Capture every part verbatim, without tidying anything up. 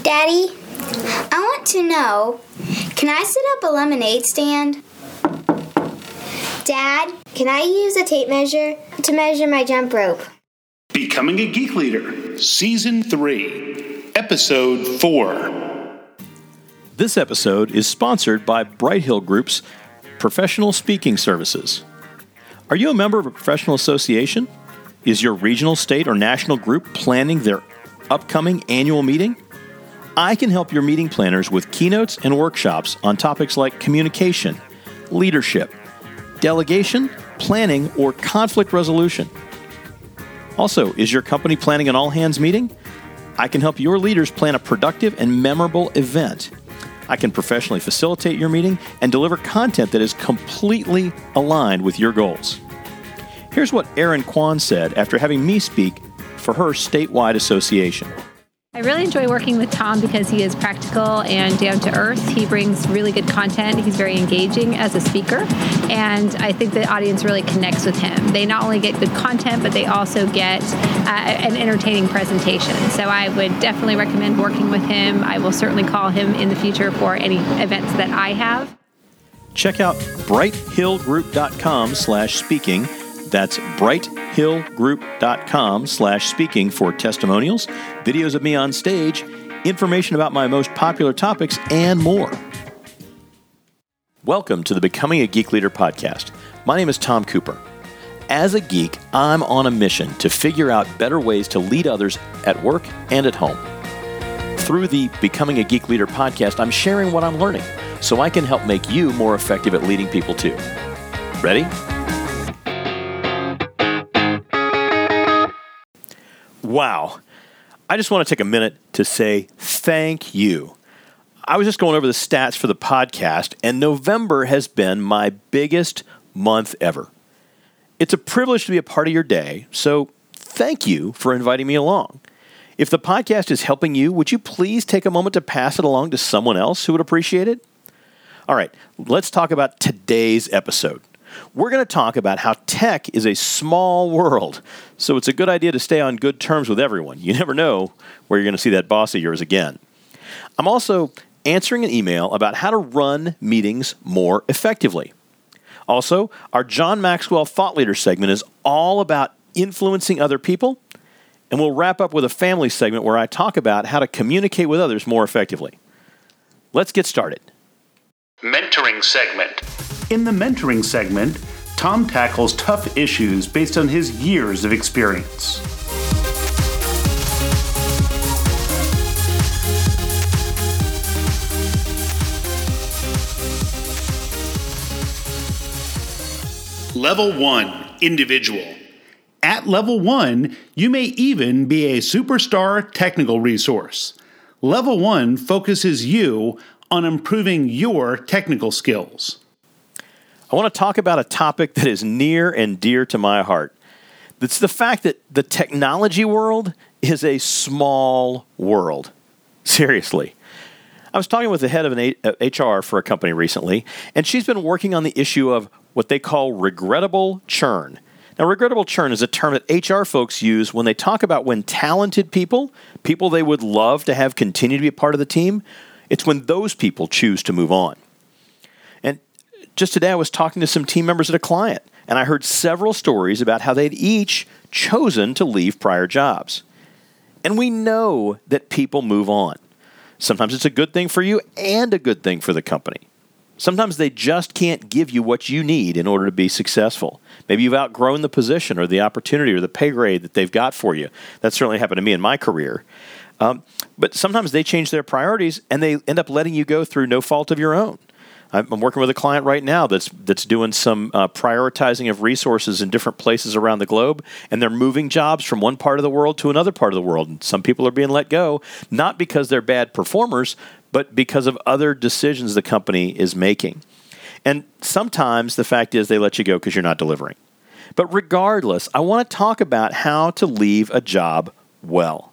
Daddy, I want to know, can I set up a lemonade stand? Dad, can I use a tape measure to measure my jump rope? Becoming a Geek Leader, Season three, Episode four. This episode is sponsored by Bright Hill Group's Professional Speaking Services. Are you a member of a professional association? Is your regional, state, or national group planning their upcoming annual meeting? I can help your meeting planners with keynotes and workshops on topics like communication, leadership, delegation, planning, or conflict resolution. Also, is your company planning an all-hands meeting? I can help your leaders plan a productive and memorable event. I can professionally facilitate your meeting and deliver content that is completely aligned with your goals. Here's what Erin Kwan said after having me speak for her statewide association. I really enjoy working with Tom because he is practical and down to earth. He brings really good content. He's very engaging as a speaker, and I think the audience really connects with him. They not only get good content, but they also get uh, an entertaining presentation. So I would definitely recommend working with him. I will certainly call him in the future for any events that I have. Check out brighthillgroup.com slash speaking. That's brighthillgroup.com slash speaking for testimonials, videos of me on stage, information about my most popular topics, and more. Welcome to the Becoming a Geek Leader podcast. My name is Tom Cooper. As a geek, I'm on a mission to figure out better ways to lead others at work and at home. Through the Becoming a Geek Leader podcast, I'm sharing what I'm learning so I can help make you more effective at leading people too. Ready? Wow. I just want to take a minute to say thank you. I was just going over the stats for the podcast, and November has been my biggest month ever. It's a privilege to be a part of your day, so thank you for inviting me along. If the podcast is helping you, would you please take a moment to pass it along to someone else who would appreciate it? All right, let's talk about today's episode. We're going to talk about how tech is a small world, so it's a good idea to stay on good terms with everyone. You never know where you're going to see that boss of yours again. I'm also answering an email about how to run meetings more effectively. Also, our John Maxwell Thought Leader segment is all about influencing other people, and we'll wrap up with a family segment where I talk about how to communicate with others more effectively. Let's get started. Mentoring segment. In the mentoring segment, Tom tackles tough issues based on his years of experience. Level one, individual. At level one, you may even be a superstar technical resource. Level one focuses you on improving your technical skills. I want to talk about a topic that is near and dear to my heart. It's the fact that the technology world is a small world. Seriously. I was talking with the head of an H R for a company recently, and she's been working on the issue of what they call regrettable churn. Now, regrettable churn is a term that H R folks use when they talk about when talented people, people they would love to have continue to be a part of the team, it's when those people choose to move on. And just today I was talking to some team members at a client, and I heard several stories about how they'd each chosen to leave prior jobs. And we know that people move on. Sometimes it's a good thing for you and a good thing for the company. Sometimes they just can't give you what you need in order to be successful. Maybe you've outgrown the position or the opportunity or the pay grade that they've got for you. That certainly happened to me in my career. Um, but sometimes they change their priorities and they end up letting you go through no fault of your own. I'm working with a client right now that's that's doing some uh, prioritizing of resources in different places around the globe, and they're moving jobs from one part of the world to another part of the world. And some people are being let go, not because they're bad performers, but because of other decisions the company is making. And sometimes the fact is they let you go because you're not delivering. But regardless, I want to talk about how to leave a job well.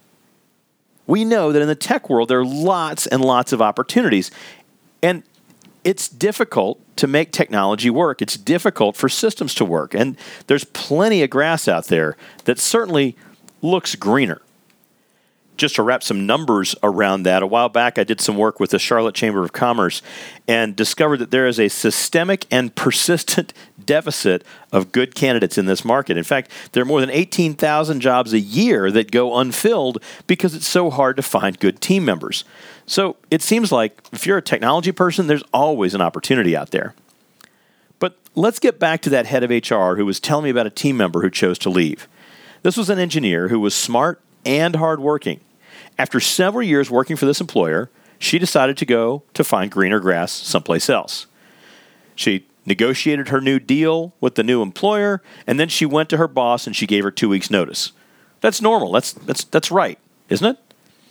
We know that in the tech world, there are lots and lots of opportunities. And it's difficult to make technology work. It's difficult for systems to work. And there's plenty of grass out there that certainly looks greener. just to wrap some numbers around that, a while back I did some work with the Charlotte Chamber of Commerce and discovered that there is a systemic and persistent deficit of good candidates in this market. In fact, there are more than eighteen thousand jobs a year that go unfilled because it's so hard to find good team members. So it seems like if you're a technology person, there's always an opportunity out there. But let's get back to that head of H R who was telling me about a team member who chose to leave. This was an engineer who was smart and hardworking. After several years working for this employer, she decided to go to find greener grass someplace else. She negotiated her new deal with the new employer, and then she went to her boss and she gave her two weeks' notice. That's normal. That's that's that's right, isn't it?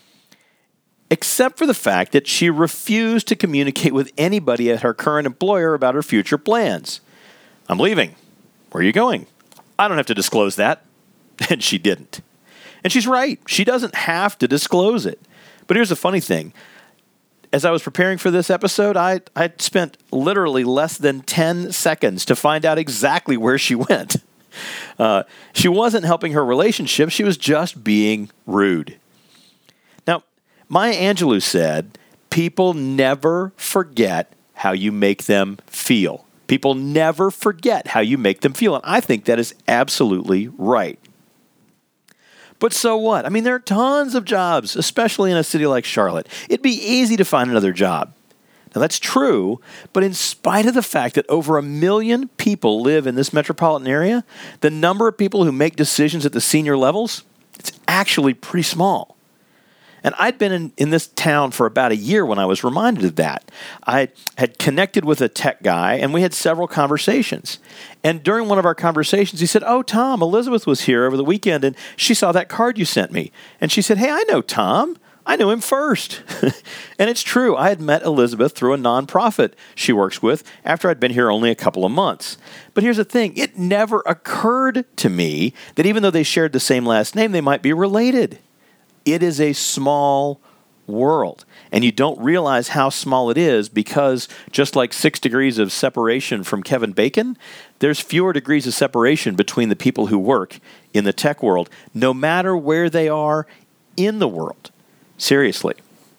Except for the fact that she refused to communicate with anybody at her current employer about her future plans. I'm leaving. Where are you going? I don't have to disclose that. And she didn't. And she's right. She doesn't have to disclose it. But here's the funny thing. As I was preparing for this episode, I I spent literally less than ten seconds to find out exactly where she went. Uh, she wasn't helping her relationship. She was just being rude. Now, Maya Angelou said, people never forget how you make them feel. People never forget how you make them feel. And I think that is absolutely right. But so what? I mean, there are tons of jobs, especially in a city like Charlotte. It'd be easy to find another job. Now, that's true, but in spite of the fact that over a million people live in this metropolitan area, the number of people who make decisions at the senior levels, it's actually pretty small. And I'd been in, in this town for about a year when I was reminded of that. I had connected with a tech guy, and we had several conversations. And during one of our conversations, he said, oh, Tom, Elizabeth was here over the weekend, and she saw that card you sent me. And she said, hey, I know Tom. I knew him first. And it's true. I had met Elizabeth through a nonprofit she works with after I'd been here only a couple of months. But here's the thing. It never occurred to me that even though they shared the same last name, they might be related. It is a small world, and you don't realize how small it is because just like six degrees of separation from Kevin Bacon, there's fewer degrees of separation between the people who work in the tech world, no matter where they are in the world. Seriously.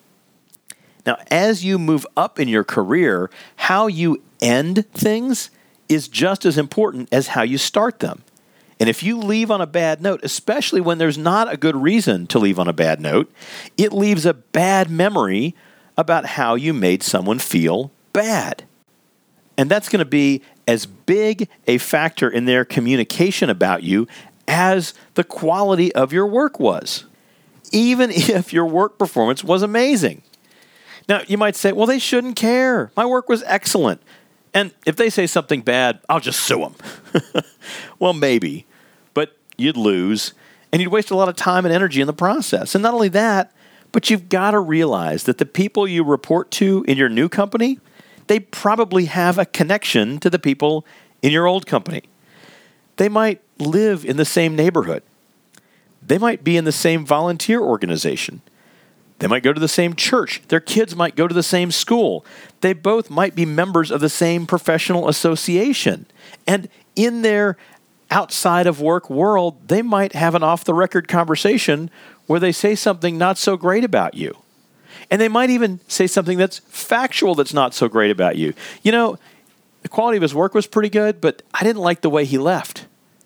Now, as you move up in your career, how you end things is just as important as how you start them. And if you leave on a bad note, especially when there's not a good reason to leave on a bad note, it leaves a bad memory about how you made someone feel bad. And that's going to be as big a factor in their communication about you as the quality of your work was, even if your work performance was amazing. Now, you might say, well, they shouldn't care. My work was excellent. And if they say something bad, I'll just sue them. Well, maybe. But you'd lose, and you'd waste a lot of time and energy in the process. And not only that, but you've got to realize that the people you report to in your new company, they probably have a connection to the people in your old company. They might live in the same neighborhood. They might be in the same volunteer organization. They might go to the same church. Their kids might go to the same school. They both might be members of the same professional association. And in their outside of work world, they might have an off-the-record conversation where they say something not so great about you. And they might even say something that's factual that's not so great about you. You know, the quality of his work was pretty good, but I didn't like the way he left.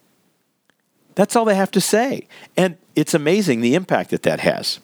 That's all they have to say. And it's amazing the impact that that has.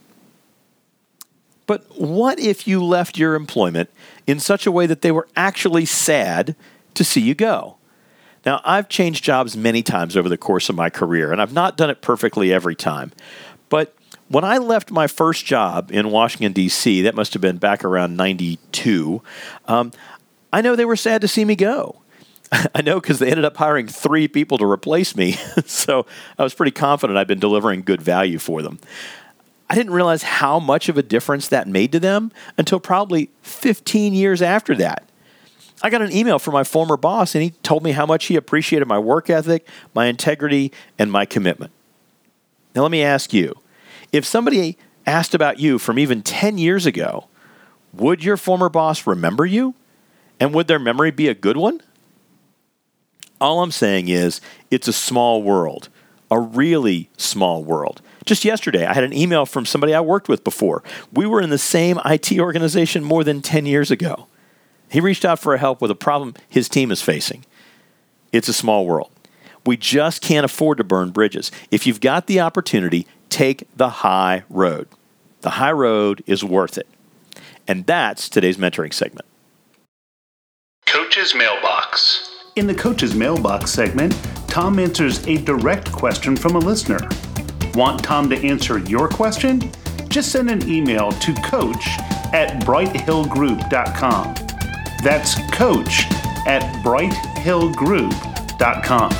But what if you left your employment in such a way that they were actually sad to see you go? Now, I've changed jobs many times over the course of my career, and I've not done it perfectly every time. But when I left my first job in Washington, D C, that must have been back around ninety-two, um, I know they were sad to see me go. I know because they ended up hiring three people to replace me, so I was pretty confident I'd been delivering good value for them. I didn't realize how much of a difference that made to them until probably fifteen years after that. I got an email from my former boss, and he told me how much he appreciated my work ethic, my integrity, and my commitment. Now, let me ask you, if somebody asked about you from even ten years ago, would your former boss remember you? And would their memory be a good one? All I'm saying is it's a small world, a really small world. Just yesterday, I had an email from somebody I worked with before. We were in the same I T organization more than ten years ago. He reached out for help with a problem his team is facing. It's a small world. We just can't afford to burn bridges. If you've got the opportunity, take the high road. The high road is worth it. And that's today's mentoring segment. Coach's Mailbox. In the Coach's Mailbox segment, Tom answers a direct question from a listener. Want Tom to answer your question? Just send an email to coach at bright hill group dot com. That's coach at bright hill group dot com.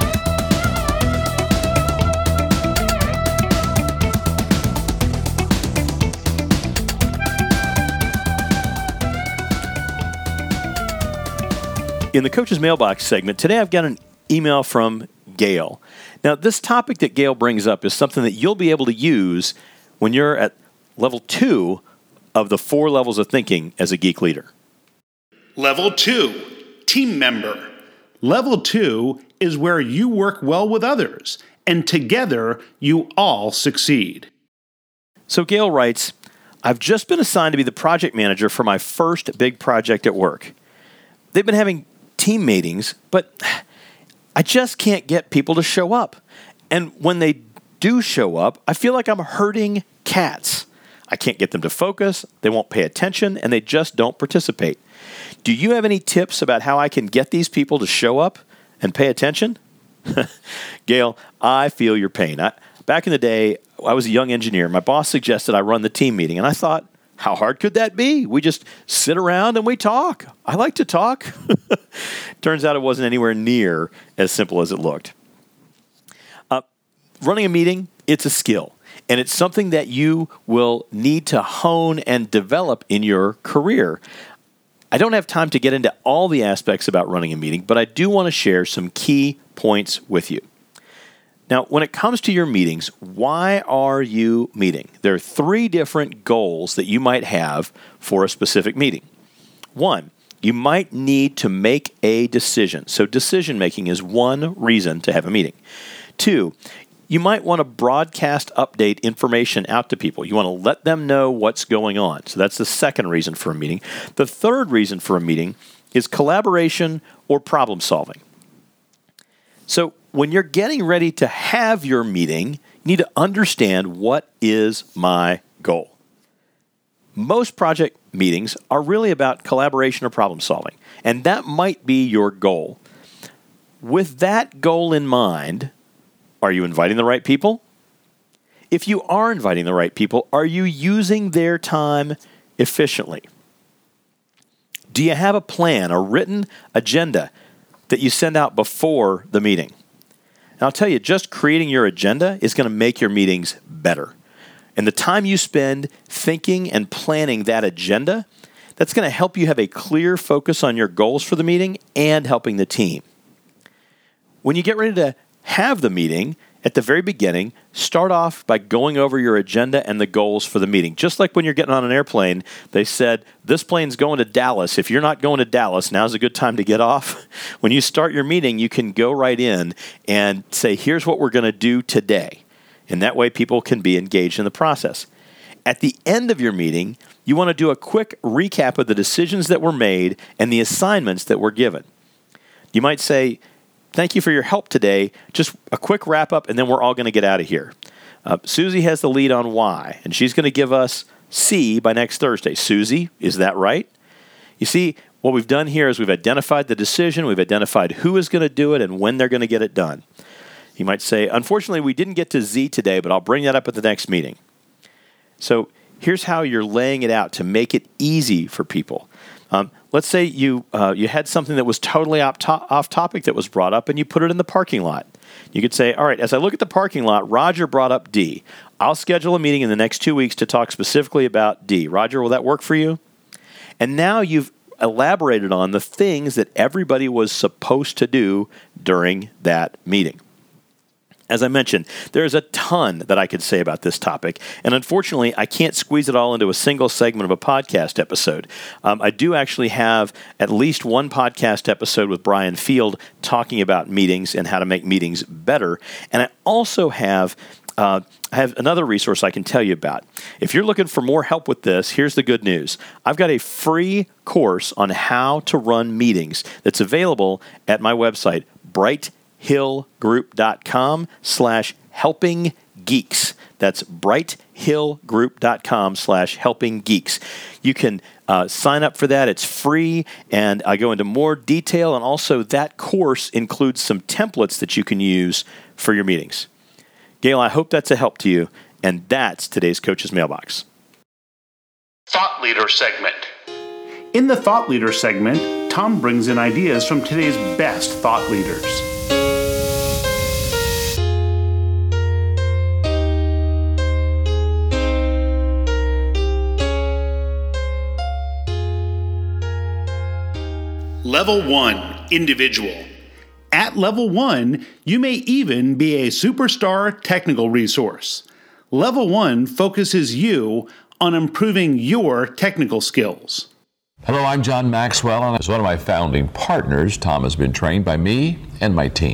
In the Coach's Mailbox segment, today I've got an email from Gail. Now, this topic that Gail brings up is something that you'll be able to use when you're at level two of the four levels of thinking as a geek leader. Level two, team member. Level two is where you work well with others, and together you all succeed. So Gail writes, I've just been assigned to be the project manager for my first big project at work. They've been having team meetings, but I just can't get people to show up. And when they do show up, I feel like I'm herding cats. I can't get them to focus, they won't pay attention, and they just don't participate. Do you have any tips about how I can get these people to show up and pay attention? Gail, I feel your pain. I, back in the day, I was a young engineer. My boss suggested I run the team meeting, and I thought, how hard could that be? We just sit around and we talk. I like to talk. Turns out it wasn't anywhere near as simple as it looked. Uh, running a meeting, it's a skill. And it's something that you will need to hone and develop in your career. I don't have time to get into all the aspects about running a meeting, but I do want to share some key points with you. Now, when it comes to your meetings, why are you meeting? There are three different goals that you might have for a specific meeting. One, you might need to make a decision. So decision making is one reason to have a meeting. Two, you might want to broadcast update information out to people. You want to let them know what's going on. So that's the second reason for a meeting. The third reason for a meeting is collaboration or problem solving. So when you're getting ready to have your meeting, you need to understand what is my goal. Most project meetings are really about collaboration or problem solving, and that might be your goal. With that goal in mind, are you inviting the right people? If you are inviting the right people, are you using their time efficiently? Do you have a plan, a written agenda that you send out before the meeting? And I'll tell you, just creating your agenda is going to make your meetings better. And the time you spend thinking and planning that agenda, that's going to help you have a clear focus on your goals for the meeting and helping the team. When you get ready to have the meeting, at the very beginning, start off by going over your agenda and the goals for the meeting. Just like when you're getting on an airplane, they said, this plane's going to Dallas. If you're not going to Dallas, now's a good time to get off. When you start your meeting, you can go right in and say, here's what we're going to do today. And that way people can be engaged in the process. At the end of your meeting, you want to do a quick recap of the decisions that were made and the assignments that were given. You might say, thank you for your help today. Just a quick wrap up, and then we're all going to get out of here. Uh, Susie has the lead on Y, and she's going to give us C by next Thursday. Susie, is that right? You see, what we've done here is we've identified the decision, we've identified who is going to do it and when they're going to get it done. You might say, unfortunately, we didn't get to Z today, but I'll bring that up at the next meeting. So here's how you're laying it out to make it easy for people. Um, let's say you uh, you had something that was totally off, to- off topic that was brought up, and you put it in the parking lot. You could say, all right, as I look at the parking lot, Roger brought up D. I'll schedule a meeting in the next two weeks to talk specifically about D. Roger, will that work for you? And now you've elaborated on the things that everybody was supposed to do during that meeting. As I mentioned, there's a ton that I could say about this topic, and unfortunately, I can't squeeze it all into a single segment of a podcast episode. Um, I do actually have at least one podcast episode with Brian Field talking about meetings and how to make meetings better, and I also have Uh, I have another resource I can tell you about. If you're looking for more help with this, here's the good news. I've got a free course on how to run meetings that's available at my website, brighthillgroup.com slash helping geeks. That's brighthillgroup.com slash helping geeks. You can uh, sign up for that. It's free, and I go into more detail, and also that course includes some templates that you can use for your meetings. Gail, I hope that's a help to you, and that's today's Coach's Mailbox. Thought Leader segment. In the Thought Leader segment, Tom brings in ideas from today's best thought leaders. Level one, individual. At Level one, you may even be a superstar technical resource. Level one focuses you on improving your technical skills. Hello, I'm John Maxwell, and as one of my founding partners, Tom has been trained by me and my team.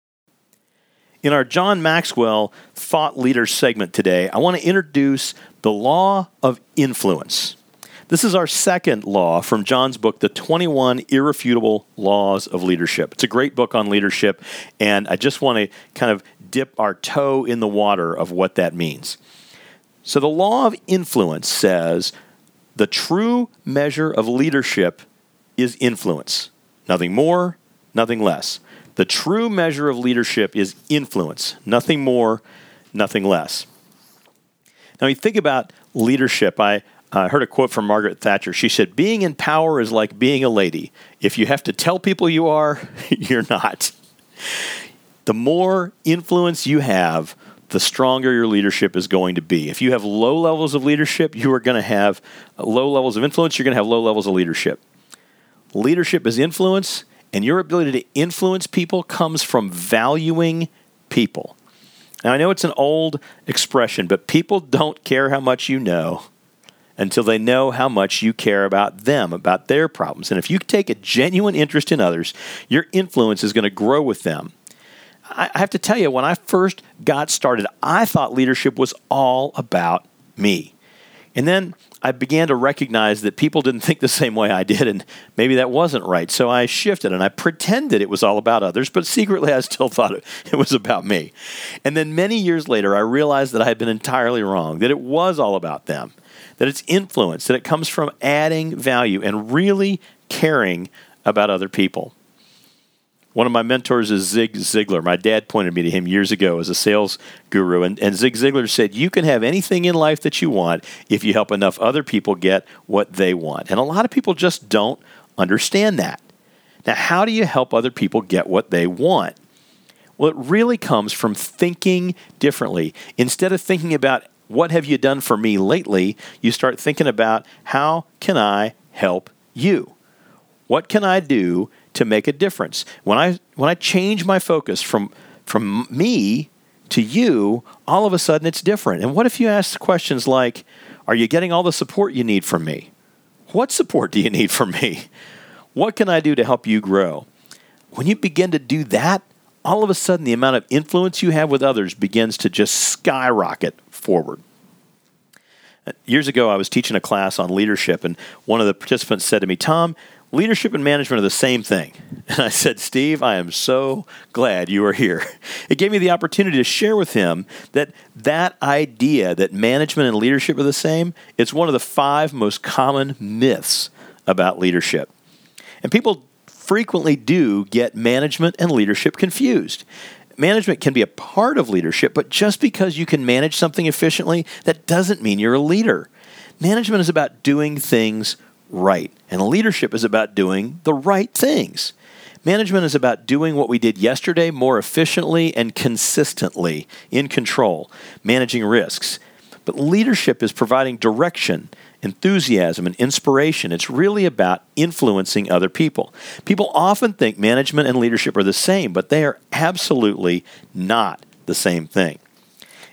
In our John Maxwell Thought Leader segment today, I want to introduce the law of influence. This is our second law from John's book, The twenty-one Irrefutable Laws of Leadership. It's a great book on leadership, and I just want to kind of dip our toe in the water of what that means. So the law of influence says the true measure of leadership is influence. Nothing more, nothing less. The true measure of leadership is influence. Nothing more, nothing less. Now, you think about leadership. I I heard a quote from Margaret Thatcher. She said, being in power is like being a lady. If you have to tell people you are, you're not. The more influence you have, the stronger your leadership is going to be. If you have low levels of leadership, you are going to have low levels of influence. You're going to have low levels of leadership. Leadership is influence, and your ability to influence people comes from valuing people. Now, I know it's an old expression, but people don't care how much you know until they know how much you care about them, about their problems. And if you take a genuine interest in others, your influence is going to grow with them. I have to tell you, when I first got started, I thought leadership was all about me. And then I began to recognize that people didn't think the same way I did, and maybe that wasn't right. So I shifted, and I pretended it was all about others, but secretly I still thought it, it was about me. And then many years later, I realized that I had been entirely wrong, that it was all about them, that it's influence, that it comes from adding value and really caring about other people. One of my mentors is Zig Ziglar. My dad pointed me to him years ago as a sales guru, and, and Zig Ziglar said, you can have anything in life that you want if you help enough other people get what they want. And a lot of people just don't understand that. Now, how do you help other people get what they want? Well, it really comes from thinking differently. Instead of thinking about what have you done for me lately, you start thinking about how can I help you? What can I do to make a difference? When I when I change my focus from from me to you, all of a sudden it's different. And what if you ask questions like, are you getting all the support you need from me? What support do you need from me? What can I do to help you grow? When you begin to do that, all of a sudden the amount of influence you have with others begins to just skyrocket forward. Years ago, I was teaching a class on leadership, and one of the participants said to me, Tom, leadership and management are the same thing. And I said, Steve, I am so glad you are here. It gave me the opportunity to share with him that that idea that management and leadership are the same, it's one of the five most common myths about leadership. And people frequently do get management and leadership confused. Management can be a part of leadership, but just because you can manage something efficiently, that doesn't mean you're a leader. Management is about doing things right, and leadership is about doing the right things. Management is about doing what we did yesterday more efficiently and consistently, in control, managing risks. But leadership is providing direction, enthusiasm, and inspiration. It's really about influencing other people. People often think management and leadership are the same, but they are absolutely not the same thing.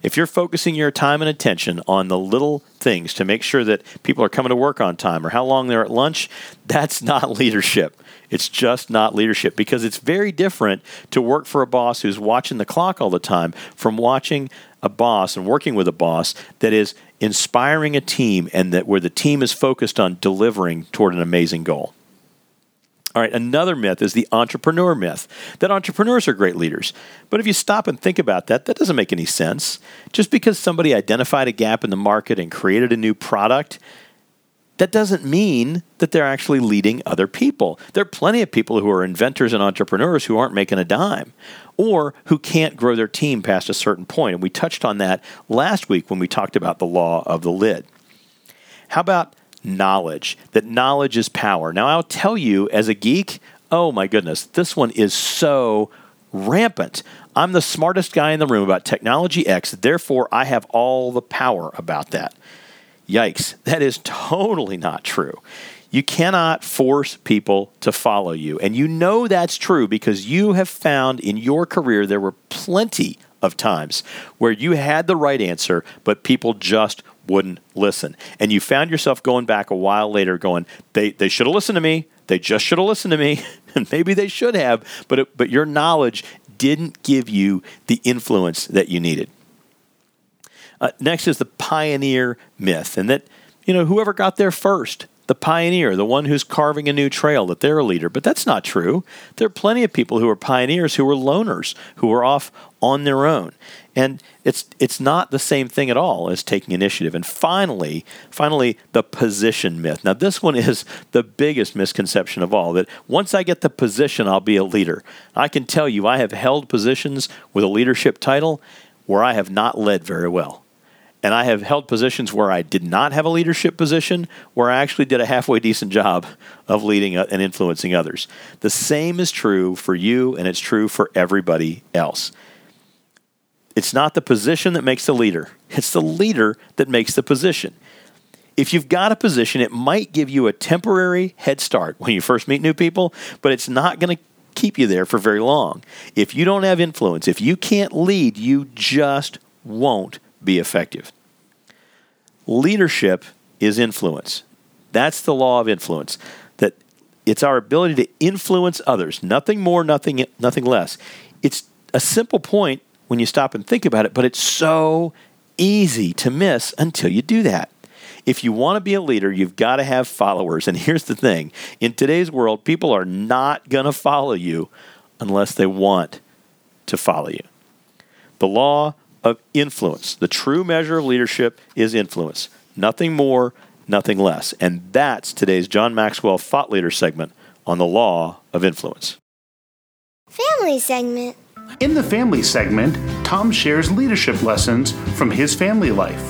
If you're focusing your time and attention on the little things to make sure that people are coming to work on time or how long they're at lunch, that's not leadership. It's just not leadership, because it's very different to work for a boss who's watching the clock all the time from watching a boss and working with a boss that is inspiring a team and that where the team is focused on delivering toward an amazing goal. All right, another myth is the entrepreneur myth, that entrepreneurs are great leaders. But if you stop and think about that, that doesn't make any sense. Just because somebody identified a gap in the market and created a new product, that doesn't mean that they're actually leading other people. There are plenty of people who are inventors and entrepreneurs who aren't making a dime or who can't grow their team past a certain point. And we touched on that last week when we talked about the law of the lid. How about knowledge? That knowledge is power. Now, I'll tell you, as a geek, oh my goodness, this one is so rampant. I'm the smartest guy in the room about technology X, therefore I have all the power about that. Yikes, that is totally not true. You cannot force people to follow you. And you know that's true because you have found in your career there were plenty of times where you had the right answer, but people just wouldn't listen. And you found yourself going back a while later going, they, they should have listened to me. They just should have listened to me. And maybe they should have, but it, but your knowledge didn't give you the influence that you needed. Uh, next is the pioneer myth, and that, you know, whoever got there first, the pioneer, the one who's carving a new trail, that they're a leader. But that's not true. There are plenty of people who are pioneers who are loners, who are off on their own. And it's it's not the same thing at all as taking initiative. And finally, finally, the position myth. Now, this one is the biggest misconception of all, that once I get the position, I'll be a leader. I can tell you I have held positions with a leadership title where I have not led very well. And I have held positions where I did not have a leadership position, where I actually did a halfway decent job of leading and influencing others. The same is true for you, and it's true for everybody else. It's not the position that makes the leader. It's the leader that makes the position. If you've got a position, it might give you a temporary head start when you first meet new people, but it's not going to keep you there for very long. If you don't have influence, if you can't lead, you just won't be effective. Leadership is influence. That's the law of influence. That it's our ability to influence others. Nothing more, nothing, nothing less. It's a simple point when you stop and think about it, but it's so easy to miss until you do that. If you want to be a leader, you've got to have followers. And here's the thing. In today's world, people are not going to follow you unless they want to follow you. The law of influence. The true measure of leadership is influence. Nothing more, nothing less. And that's today's John Maxwell Thought Leader segment on the law of influence. Family segment. In the family segment, Tom shares leadership lessons from his family life.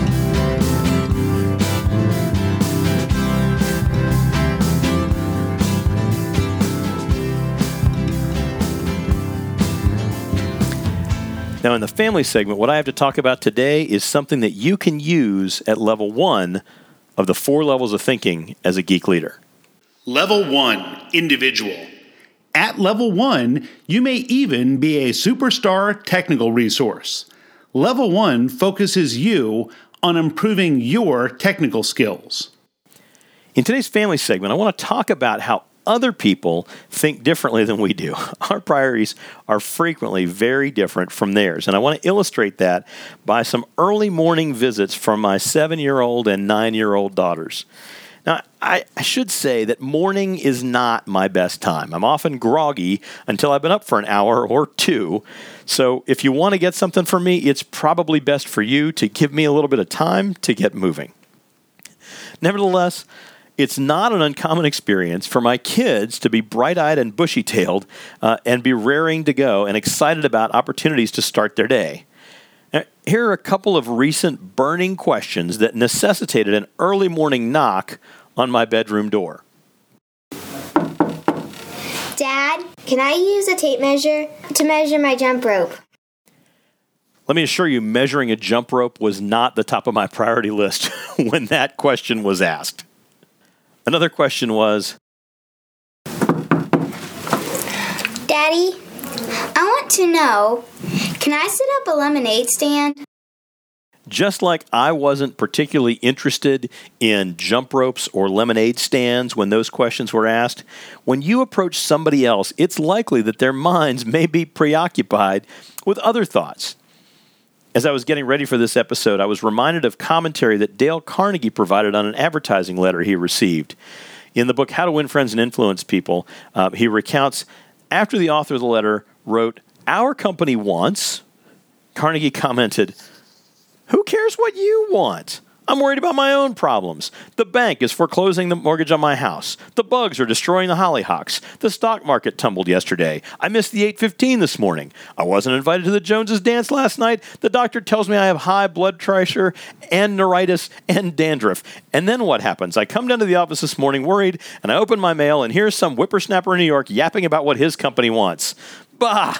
Now, in the family segment, what I have to talk about today is something that you can use at level one of the four levels of thinking as a geek leader. Level one, individual. At level one, you may even be a superstar technical resource. Level one focuses you on improving your technical skills. In today's family segment, I want to talk about how other people think differently than we do. Our priorities are frequently very different from theirs. And I want to illustrate that by some early morning visits from my seven-year-old and nine-year-old daughters. Now, I, I should say that morning is not my best time. I'm often groggy until I've been up for an hour or two. So if you want to get something from me, it's probably best for you to give me a little bit of time to get moving. Nevertheless, it's not an uncommon experience for my kids to be bright-eyed and bushy-tailed uh, and be raring to go and excited about opportunities to start their day. Now, here are a couple of recent burning questions that necessitated an early morning knock on my bedroom door. Dad, can I use a tape measure to measure my jump rope? Let me assure you, measuring a jump rope was not the top of my priority list when that question was asked. Another question was, Daddy, I want to know, can I set up a lemonade stand? Just like I wasn't particularly interested in jump ropes or lemonade stands when those questions were asked, when you approach somebody else, it's likely that their minds may be preoccupied with other thoughts. As I was getting ready for this episode, I was reminded of commentary that Dale Carnegie provided on an advertising letter he received. In the book, How to Win Friends and Influence People, uh, he recounts, after the author of the letter wrote, "Our company wants," Carnegie commented, "Who cares what you want? I'm worried about my own problems. The bank is foreclosing the mortgage on my house. The bugs are destroying the hollyhocks. The stock market tumbled yesterday. I missed the eight fifteen this morning. I wasn't invited to the Joneses dance last night. The doctor tells me I have high blood pressure and neuritis and dandruff. And then what happens? I come down to the office this morning worried, and I open my mail, and here's some whippersnapper in New York yapping about what his company wants. Bah!"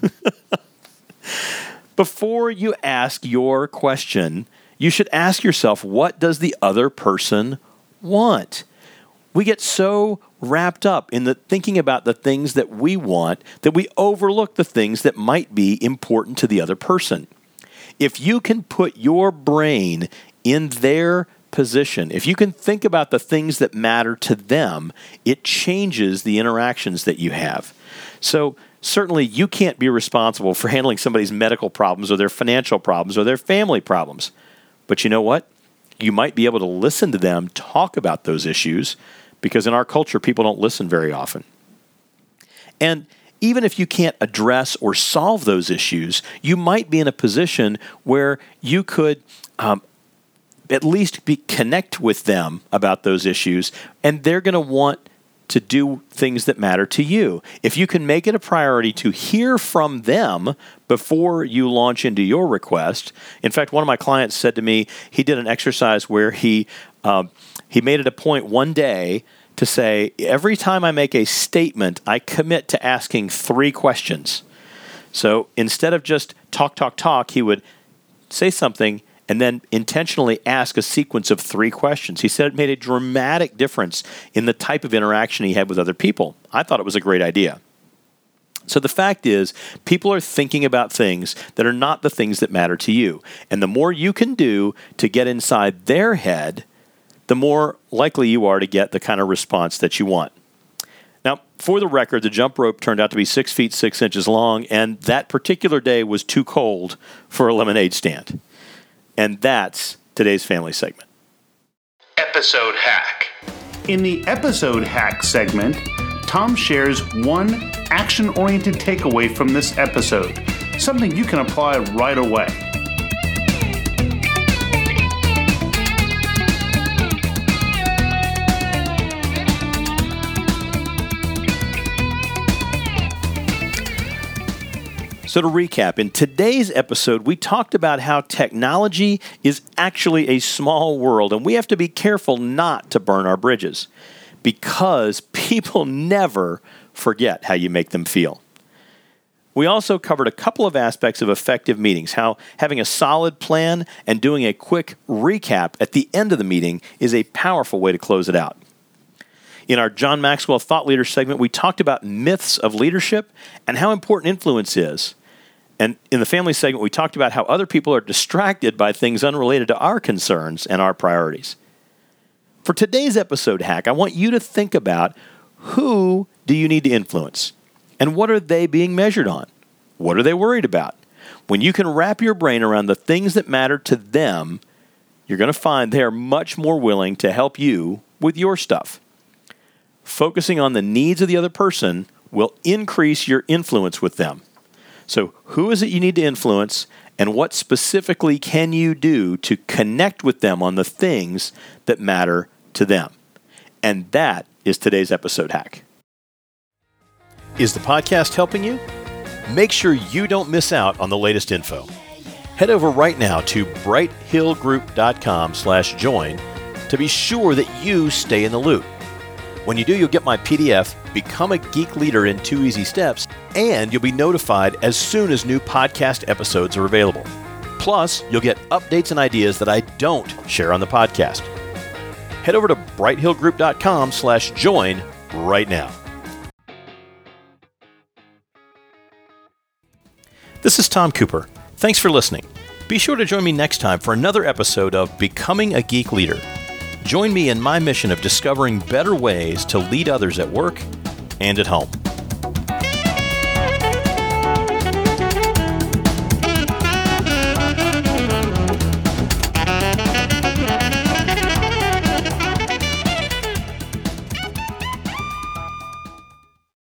Before you ask your question, you should ask yourself, what does the other person want? We get so wrapped up in the thinking about the things that we want that we overlook the things that might be important to the other person. If you can put your brain in their position, if you can think about the things that matter to them, it changes the interactions that you have. So certainly you can't be responsible for handling somebody's medical problems or their financial problems or their family problems. But you know what? You might be able to listen to them talk about those issues, because in our culture, people don't listen very often. And even if you can't address or solve those issues, you might be in a position where you could um, at least be connect with them about those issues, and they're going to want to do things that matter to you. If you can make it a priority to hear from them before you launch into your request. In fact, one of my clients said to me, he did an exercise where he uh, he made it a point one day to say, every time I make a statement, I commit to asking three questions. So instead of just talk, talk, talk, he would say something and then intentionally ask a sequence of three questions. He said it made a dramatic difference in the type of interaction he had with other people. I thought it was a great idea. So the fact is, people are thinking about things that are not the things that matter to you. And the more you can do to get inside their head, the more likely you are to get the kind of response that you want. Now, for the record, the jump rope turned out to be six feet, six inches long, and that particular day was too cold for a lemonade stand. And that's today's family segment. Episode Hack. In the Episode Hack segment, Tom shares one action-oriented takeaway from this episode, something you can apply right away. So to recap, in today's episode, we talked about how technology is actually a small world, and we have to be careful not to burn our bridges, because people never forget how you make them feel. We also covered a couple of aspects of effective meetings, how having a solid plan and doing a quick recap at the end of the meeting is a powerful way to close it out. In our John Maxwell Thought Leader segment, we talked about myths of leadership and how important influence is. And in the family segment, we talked about how other people are distracted by things unrelated to our concerns and our priorities. For today's episode hack, I want you to think about, who do you need to influence? And what are they being measured on? What are they worried about? When you can wrap your brain around the things that matter to them, you're going to find they are much more willing to help you with your stuff. Focusing on the needs of the other person will increase your influence with them. So who is it you need to influence, and what specifically can you do to connect with them on the things that matter to them? And that is today's episode hack. Is the podcast helping you? Make sure you don't miss out on the latest info. Head over right now to brighthillgroup.com slash join to be sure that you stay in the loop. When you do, you'll get my P D F, Become a Geek Leader in Two Easy Steps, and you'll be notified as soon as new podcast episodes are available. Plus, you'll get updates and ideas that I don't share on the podcast. Head over to brighthillgroup.com slash join right now. This is Tom Cooper. Thanks for listening. Be sure to join me next time for another episode of Becoming a Geek Leader. Join me in my mission of discovering better ways to lead others at work and at home.